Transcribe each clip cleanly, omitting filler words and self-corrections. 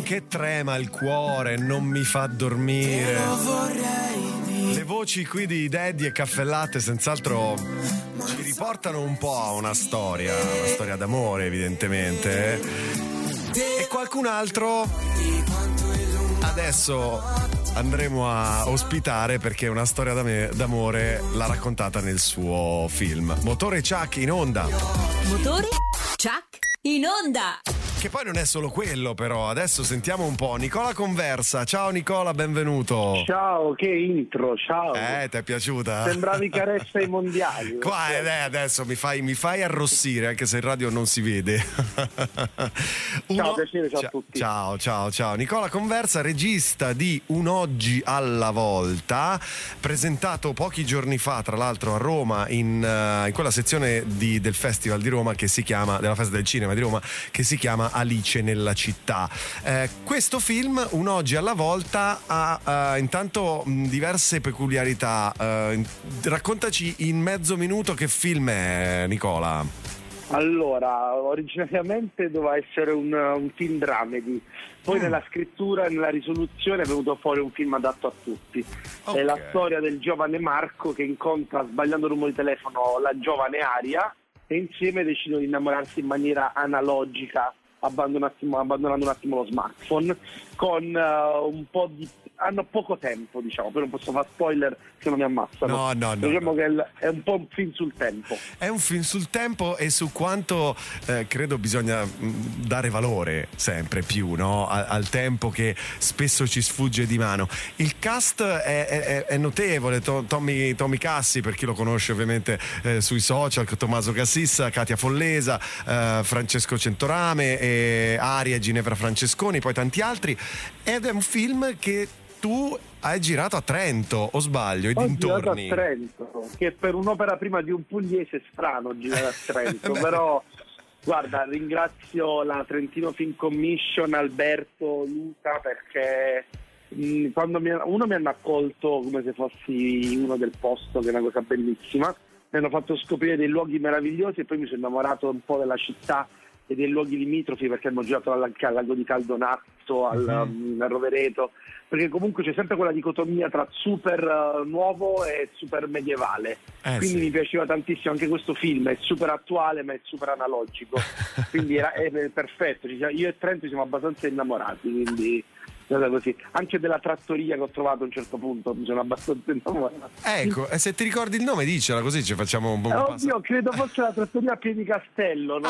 che trema il cuore, non mi fa dormire. Le voci qui di Daddy e Caffè Latte senz'altro ci riportano un po' a una storia d'amore, evidentemente. E qualcun altro adesso andremo a ospitare, perché una storia d'amore l'ha raccontata nel suo film Motore Chuck in onda. Motore Chuck in onda. Che poi non è solo quello, però. Adesso sentiamo un po'. Nicola Conversa. Ciao Nicola, benvenuto. Ciao, che intro, ciao. Ti è piaciuta? Sembravi Carezza ai mondiali. Qua adesso mi fai arrossire, anche se in radio non si vede. Ciao, piacere, ciao a tutti. Ciao. Nicola Conversa, regista di Un oggi alla volta, presentato pochi giorni fa, tra l'altro, a Roma, in quella sezione del Festival di Roma che si chiama, della Festa del Cinema di Roma, che si chiama Alice nella città. Questo film, Un oggi alla volta, ha intanto diverse peculiarità. Raccontaci in mezzo minuto che film è, Nicola. Allora, originariamente doveva essere un film dramedy, poi nella scrittura e nella risoluzione è venuto fuori un film adatto a tutti. Okay. È la storia del giovane Marco che incontra, sbagliando il numero di telefono, la giovane Aria, e insieme decidono di innamorarsi in maniera analogica, abbandonando un attimo lo smartphone, con un po' di... hanno poco tempo, diciamo, però non posso fare spoiler se non mi ammazzano. No. Diciamo che è un po' un film sul tempo. È un film sul tempo e su quanto credo bisogna dare valore sempre più, no? Al tempo che spesso ci sfugge di mano. Il cast è notevole. Tommy Cassi, per chi lo conosce ovviamente sui social, Tommaso Cassissa, Katia Follesa, Francesco Centorame, Aria e Ginevra Francesconi, poi tanti altri. Ed è un film che tu hai girato a Trento, o sbaglio, e dintorni? Ho girato a Trento, che per un'opera prima di un pugliese è strano girare a Trento, però guarda, ringrazio la Trentino Film Commission, Alberto, Luca, perché quando mi hanno accolto come se fossi uno del posto, che è una cosa bellissima, mi hanno fatto scoprire dei luoghi meravigliosi e poi mi sono innamorato un po' della città e dei luoghi limitrofi, perché abbiamo girato al lago di Caldonazzo, al Rovereto, perché comunque c'è sempre quella dicotomia tra super nuovo e super medievale, quindi sì. Mi piaceva tantissimo anche questo film, è super attuale ma è super analogico, quindi è perfetto. Io e Trento siamo abbastanza innamorati, quindi così. Anche della trattoria che ho trovato a un certo punto mi sono abbastanza innamorato. Ecco, e se ti ricordi il nome dicela, così ci facciamo un po'. Oddio, credo fosse la trattoria a Piedicastello.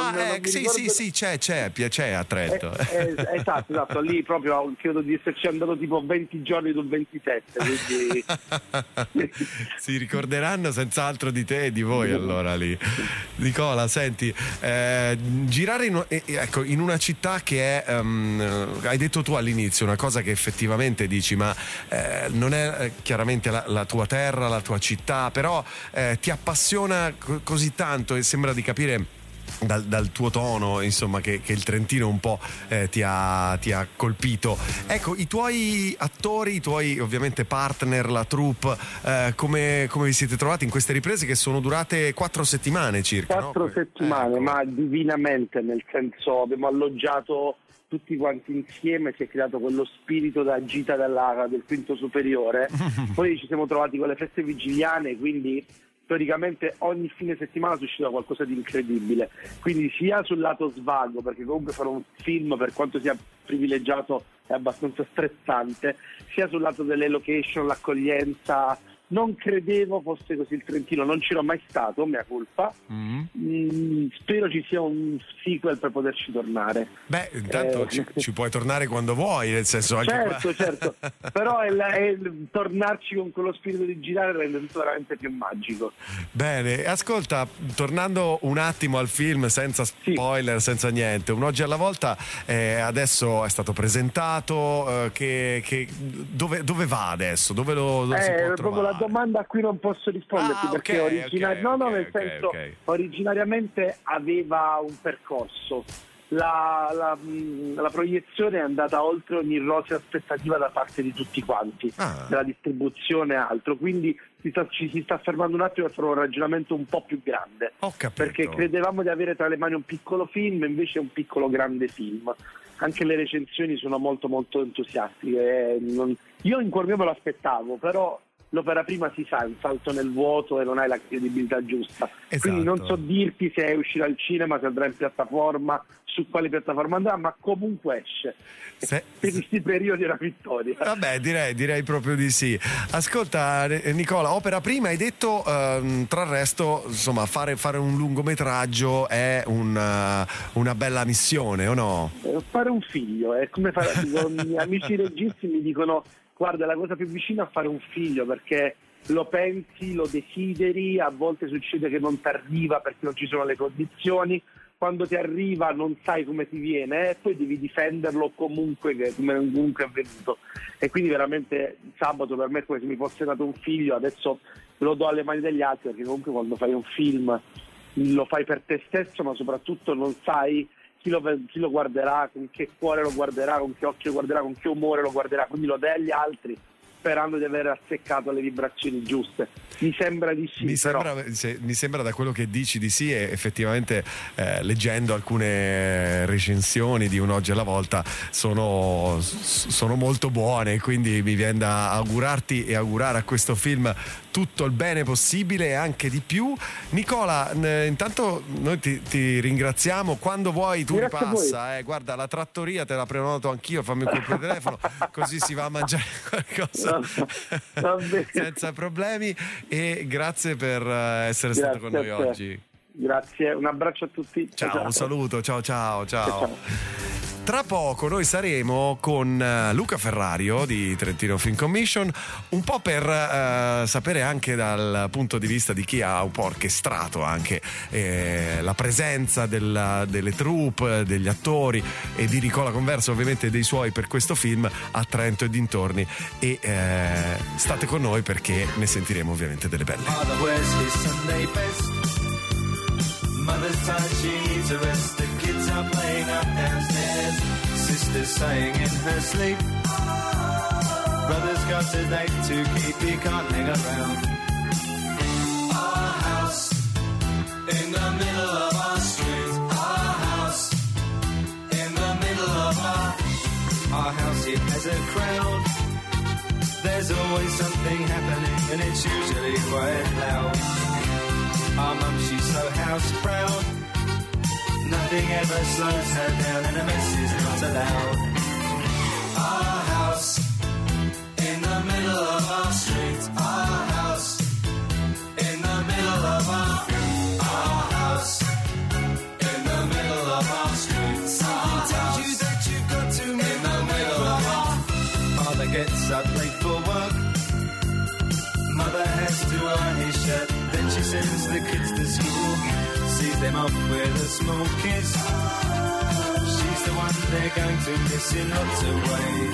Sì, c'è a Trento. Esatto, lì proprio credo di esserci andato tipo 20 giorni sul 27, quindi si ricorderanno senz'altro di te e di voi allora lì. Nicola, senti, girare in una città che è, hai detto tu all'inizio, una cosa che effettivamente dici, ma non è chiaramente la tua terra, la tua città, però ti appassiona così tanto, e sembra di capire dal tuo tono, insomma, che il Trentino un po' ti ha colpito. Ecco, i tuoi attori, i tuoi ovviamente partner, la troupe, come vi siete trovati in queste riprese che sono durate 4 settimane circa? 4 settimane, ecco. Ma divinamente, nel senso, abbiamo alloggiato tutti quanti insieme, si è creato quello spirito da gita del quinto superiore. Poi ci siamo trovati con le feste vigiliane, quindi teoricamente ogni fine settimana succedeva qualcosa di incredibile, quindi sia sul lato svago, perché comunque fare un film, per quanto sia privilegiato, è abbastanza stressante, sia sul lato delle location, l'accoglienza. Non credevo fosse così il Trentino, non c'ero mai stato, mea colpa. Spero ci sia un sequel per poterci tornare. Beh, intanto ci puoi tornare quando vuoi, nel senso anche certo. Però è tornarci con quello spirito di girare rende tutto veramente più magico. Bene, ascolta, tornando un attimo al film, senza spoiler, senza niente, Un oggi alla volta adesso è stato presentato, dove va adesso? Dove si può trovare? La domanda a cui non posso risponderti, perché originariamente aveva un percorso, la proiezione è andata oltre ogni rosea aspettativa da parte di tutti quanti, della distribuzione e altro, quindi ci si sta fermando un attimo per fare un ragionamento un po' più grande. Ho capito. Perché credevamo di avere tra le mani un piccolo film, invece è un piccolo grande film. Anche le recensioni sono molto molto entusiastiche. Io in cuor mio me lo aspettavo, però l'opera prima si sa, è un salto nel vuoto e non hai la credibilità giusta. Esatto. Quindi non so dirti se uscirà al cinema, se andrà in piattaforma, su quale piattaforma andrà, ma comunque esce. Per questi periodi è una vittoria. Vabbè, direi proprio di sì. Ascolta Nicola, opera prima hai detto, tra il resto, insomma, fare un lungometraggio è una bella missione, o no? Fare un figlio, è come fare. I miei amici registi mi dicono: guarda, la cosa più vicina a fare un figlio, perché lo pensi, lo desideri, a volte succede che non ti arriva perché non ci sono le condizioni, quando ti arriva non sai come ti viene e poi devi difenderlo comunque è venuto. E quindi veramente sabato per me è come se mi fosse nato un figlio, adesso lo do alle mani degli altri, perché comunque quando fai un film lo fai per te stesso, ma soprattutto non sai chi lo guarderà, con che cuore lo guarderà, con che occhio lo guarderà, con che umore lo guarderà, quindi lo dai agli altri sperando di aver azzeccato le vibrazioni giuste. Mi sembra di sì. Mi sembra da quello che dici di sì, e effettivamente leggendo alcune recensioni di Un Oggi alla Volta sono molto buone, quindi mi viene da augurarti e augurare a questo film tutto il bene possibile e anche di più. Nicola, intanto noi ti ringraziamo, quando vuoi tu ripassa, guarda, la trattoria te la prenoto anch'io, fammi un colpo di telefono così si va a mangiare qualcosa senza problemi, e grazie per essere stato con noi oggi. Grazie, un abbraccio a tutti. Ciao, un saluto, ciao. Tra poco noi saremo con Luca Ferrario di Trentino Film Commission, un po' per sapere anche dal punto di vista di chi ha un po' orchestrato anche la presenza delle troupe, degli attori e di Nicola Converso, ovviamente dei suoi, per questo film a Trento e dintorni, e state con noi perché ne sentiremo ovviamente delle belle. Mother's tired, she needs a rest. The kids are playing up downstairs. Sister's sighing in her sleep. Brother's got a date to keep, he can't hang around. Our house in the middle of our street. Our house in the middle of our house. It has a crowd. There's always something happening, and it's usually quite loud. Our mum, she's so house proud. Nothing ever slows her down, and a mess is not allowed. Our house in the middle of our street. Our house in the middle of our house in the middle of our street. Something tells you that you've got to move in the middle of our. Father gets up late for work. Mother has to iron his shirt. Then she sends the kids to school, sees them off with a small kiss. She's the one they're going to miss in lots of ways.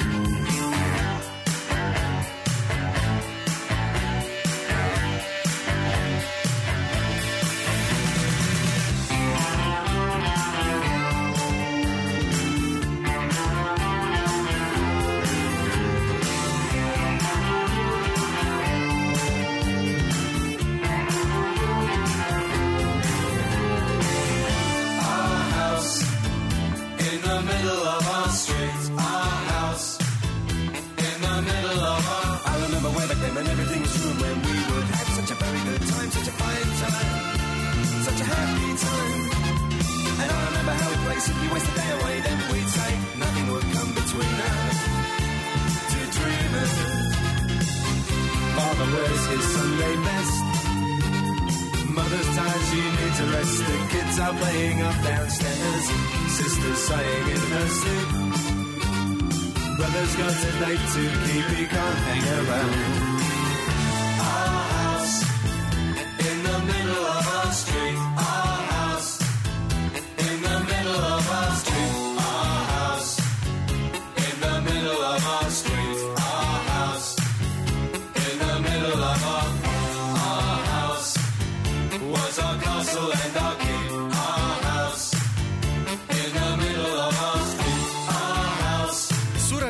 And everything was true when we would have such a very good time, such a fine time, such a happy time. And I remember how we played Simply Waste the Day Away. Then we'd say nothing would come between us, two dreamers. Father wears his Sunday best. Mother's tired, she needs a rest. The kids are playing up downstairs. Sister's sighing in her sleep. Brother's got a date to keep, he can't hang around. Our house in the middle of our street. Our house in the middle of our street. Our house in the middle of our street. Our house in the middle of our house was our castle and our king. Our house in the middle.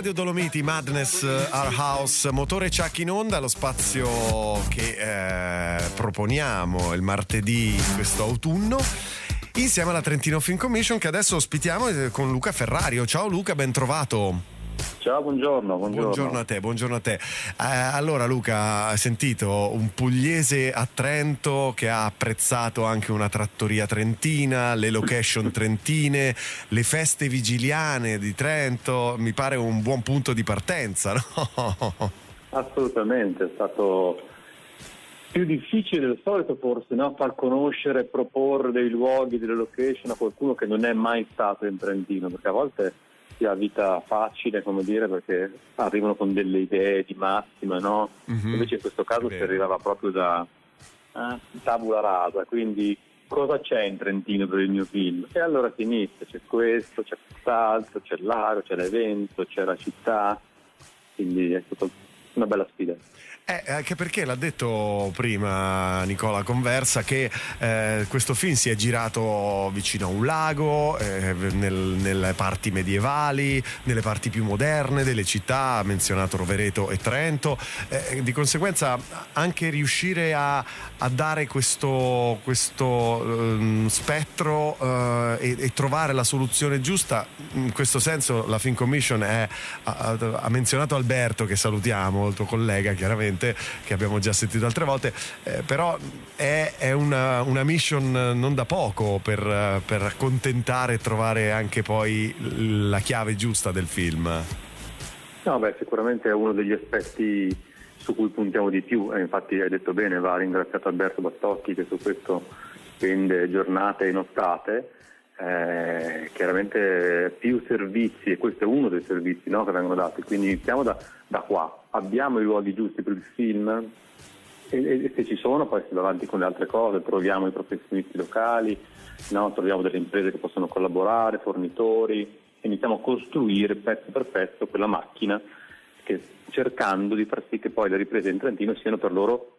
Radio Dolomiti, Madness, Our House, Motore Chuck in onda, lo spazio che proponiamo il martedì questo autunno insieme alla Trentino Film Commission, che adesso ospitiamo con Luca Ferrario. Ciao Luca, ben trovato. Ciao, buongiorno. Buongiorno a te. Allora Luca, hai sentito un pugliese a Trento che ha apprezzato anche una trattoria trentina, le location trentine, le feste vigiliane di Trento, mi pare un buon punto di partenza, no? Assolutamente, è stato più difficile del solito forse, no? Far conoscere, proporre dei luoghi, delle location a qualcuno che non è mai stato in Trentino, perché a volte si ha vita facile, come dire, perché arrivano con delle idee di massima, no? Invece in questo caso si arrivava proprio da tabula rasa, quindi cosa c'è in Trentino per il mio film? E allora si inizia, c'è questo, c'è quest'altro, c'è il lago, c'è l'evento, c'è la città, quindi è stata una bella sfida. Anche perché l'ha detto prima Nicola Conversa che questo film si è girato vicino a un lago, nelle parti medievali, nelle parti più moderne delle città, ha menzionato Rovereto e Trento, di conseguenza anche riuscire a dare questo spettro e trovare la soluzione giusta. In questo senso la Film Commission ha menzionato Alberto, che salutiamo, il tuo collega chiaramente, che abbiamo già sentito altre volte, però è una mission non da poco per accontentare e trovare anche poi la chiave giusta del film. No, sicuramente è uno degli aspetti su cui puntiamo di più, e infatti hai detto bene, va ringraziato Alberto Bastocchi che su questo spende giornate e nottate. Chiaramente più servizi, e questo è uno dei servizi, no, che vengono dati, quindi iniziamo da qua. Abbiamo i luoghi giusti per il film e se ci sono poi si va avanti con le altre cose, troviamo i professionisti locali, no? Troviamo delle imprese che possono collaborare, fornitori, e iniziamo a costruire pezzo per pezzo quella macchina, che, cercando di far sì che poi le riprese in Trentino siano per loro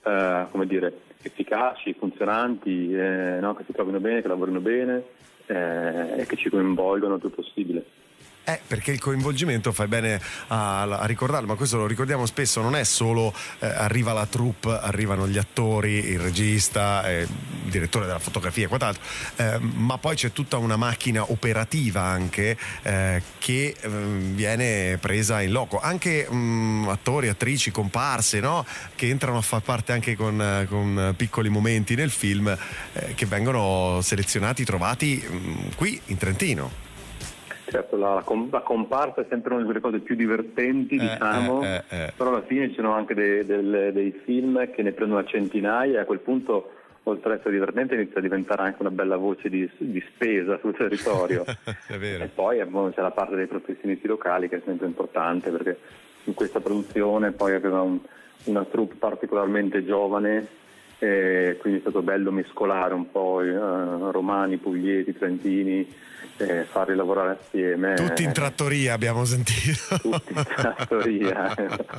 efficaci, funzionanti, no? Che si trovino bene, che lavorino bene e che ci coinvolgano il più possibile. Perché il coinvolgimento, fai bene a ricordarlo, ma questo lo ricordiamo spesso, non è solo arriva la troupe, arrivano gli attori, il regista, il direttore della fotografia e quant'altro, ma poi c'è tutta una macchina operativa anche che viene presa in loco, anche attori, attrici, comparse, no? Che entrano a far parte anche con piccoli momenti nel film che vengono selezionati, trovati qui in Trentino. Certo, la comparsa è sempre una di quelle cose più divertenti, diciamo, però alla fine ci sono anche dei film che ne prendono a centinaia, e a quel punto, oltre ad essere divertente, inizia a diventare anche una bella voce di spesa sul territorio. È vero. E poi c'è la parte dei professionisti locali, che è sempre importante, perché in questa produzione poi aveva una troupe particolarmente giovane, e quindi è stato bello mescolare un po' romani, pugliesi, trentini, farli lavorare assieme. Tutti in trattoria, abbiamo sentito. Tutti in trattoria.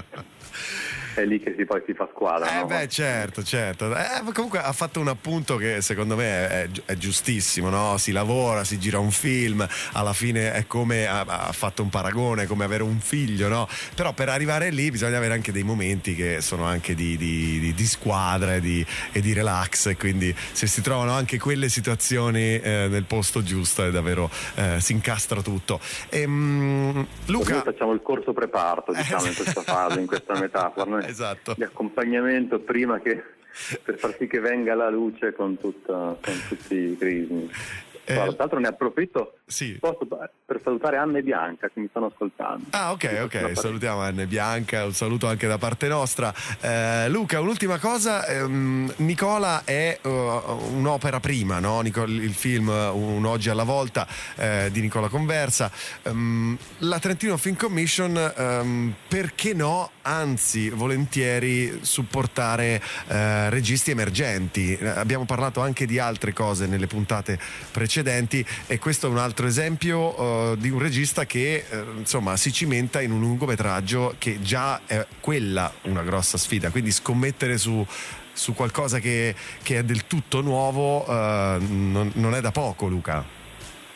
È lì che poi si fa squadra, no? Certo. Comunque ha fatto un appunto che secondo me è giustissimo, no? Si lavora, si gira un film, alla fine è come ha fatto un paragone, come avere un figlio, no? Però per arrivare lì bisogna avere anche dei momenti che sono anche di squadra e di relax, e quindi se si trovano anche quelle situazioni nel posto giusto è davvero si incastra tutto. Luca, noi facciamo il corso preparto, diciamo, in questa fase, in questa metafora, no? Esatto. Di accompagnamento prima che, per far sì che venga alla luce con tutti i crismi. Tra l'altro ne approfitto per salutare Anna e Bianca che mi stanno ascoltando. Ok, salutiamo Anna e Bianca, un saluto anche da parte nostra. Luca, un'ultima cosa, Nicola è un'opera prima, no? Il film Un oggi alla volta di Nicola Conversa, la Trentino Film Commission, perché no, anzi volentieri supportare registi emergenti. Abbiamo parlato anche di altre cose nelle puntate precedenti, e questo è un altro esempio di un regista che insomma si cimenta in un lungometraggio che già è quella una grossa sfida, quindi scommettere su qualcosa che è del tutto nuovo non è da poco, Luca.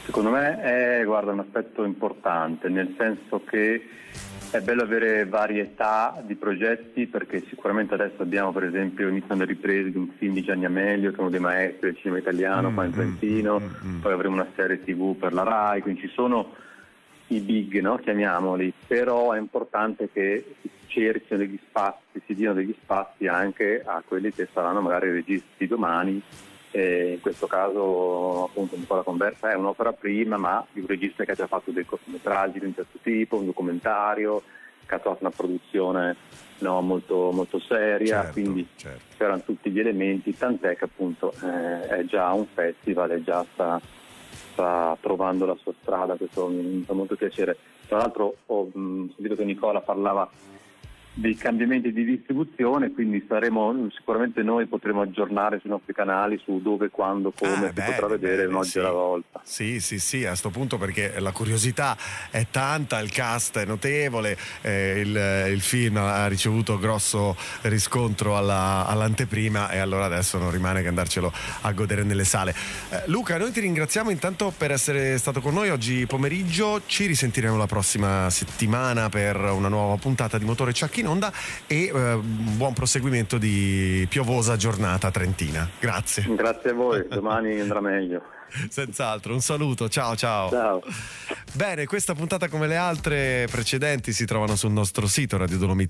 Secondo me è un aspetto importante, nel senso che è bello avere varietà di progetti, perché sicuramente adesso abbiamo, per esempio, iniziano le riprese di un film di Gianni Amelio, che è uno dei maestri del cinema italiano qua in Trentino, poi avremo una serie TV per la Rai, quindi ci sono i big, no? Chiamiamoli, però è importante che si cerchino degli spazi, si diano degli spazi anche a quelli che saranno magari i registi domani. In questo caso appunto Nicola Conversa è un'opera prima, ma di un regista che ha già fatto dei cortometraggi di un certo tipo, un documentario, che ha trovato una produzione molto, molto seria, quindi c'erano tutti gli elementi, tant'è che appunto è già un festival, è già sta trovando la sua strada. Questo mi fa molto piacere. Tra l'altro ho sentito che Nicola parlava dei cambiamenti di distribuzione, quindi sicuramente noi potremo aggiornare sui nostri canali su dove, quando, come si potrà vedere oggi alla volta. Sì, a sto punto, perché la curiosità è tanta, il cast è notevole, il film ha ricevuto grosso riscontro all'anteprima, e allora adesso non rimane che andarcelo a godere nelle sale. Luca, noi ti ringraziamo intanto per essere stato con noi oggi pomeriggio, ci risentiremo la prossima settimana per una nuova puntata di Motore Ciak in Onda, e buon proseguimento di piovosa giornata trentina. Grazie. Grazie a voi, domani andrà meglio. Senz'altro, un saluto, ciao. Bene, questa puntata come le altre precedenti si trovano sul nostro sito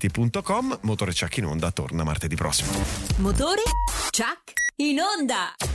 radiodolomiti.com. Motore Ciak in Onda torna martedì prossimo. Motore Ciak in Onda.